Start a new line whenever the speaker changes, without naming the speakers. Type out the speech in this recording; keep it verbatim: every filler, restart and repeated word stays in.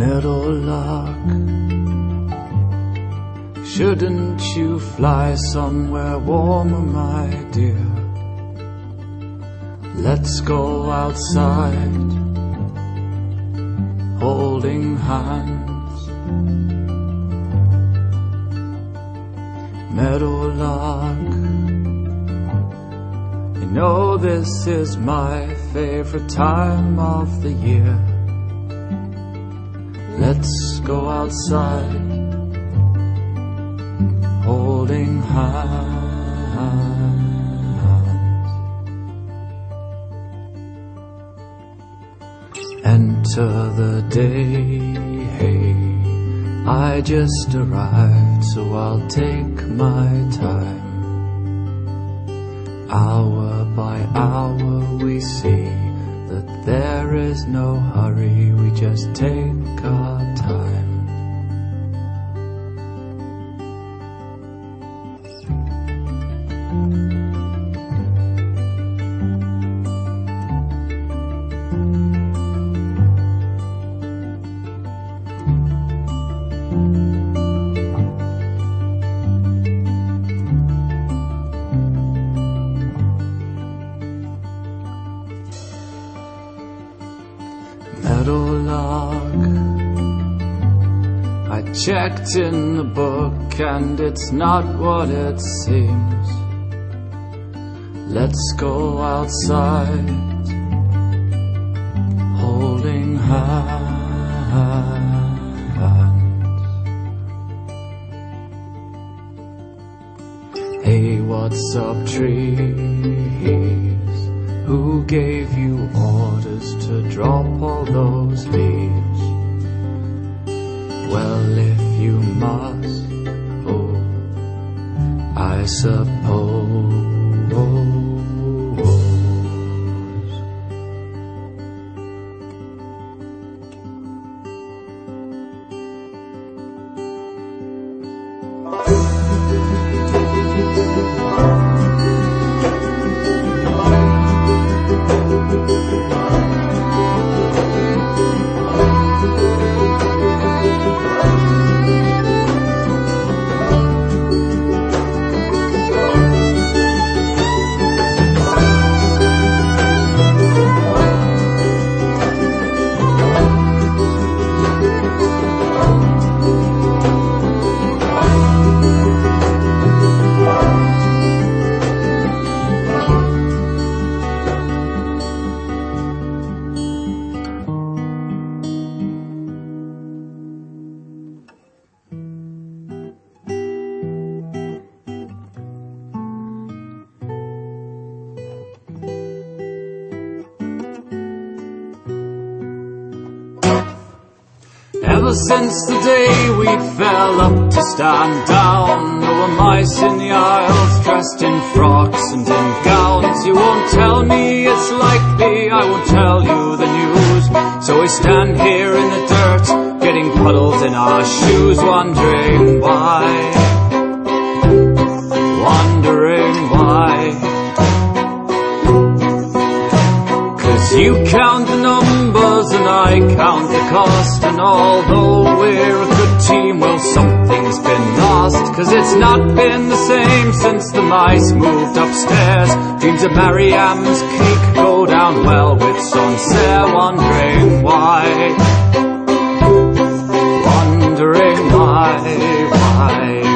Meadowlark, shouldn't you fly somewhere warmer, my dear? Let's go outside, holding hands. Meadowlark, you know this is my favorite time of the year. Let's go outside, holding hands. Enter the day, hey, I just arrived, so I'll take my time. Hour by hour we see that there is no hurry, we just take our time. Meadowlark, I checked in the book and it's not what it seems. Let's go outside, holding hands. Hey, what's up, trees? Who gave you orders to drop all those leaves? Well, if you must, oh, I suppose. Ever since the day we fell up to stand down, there were mice in the aisles dressed in frocks and in gowns. You won't tell me it's likely, I won't tell you the news. So we stand here in the dirt, getting puddles in our shoes, wondering why, wondering why. You count the numbers and I count the cost, and although we're a good team, well, something's been lost. Cause it's not been the same since the mice moved upstairs. Dreams of Mariam's cake go down well with Sancerre, wondering why, wondering why, why.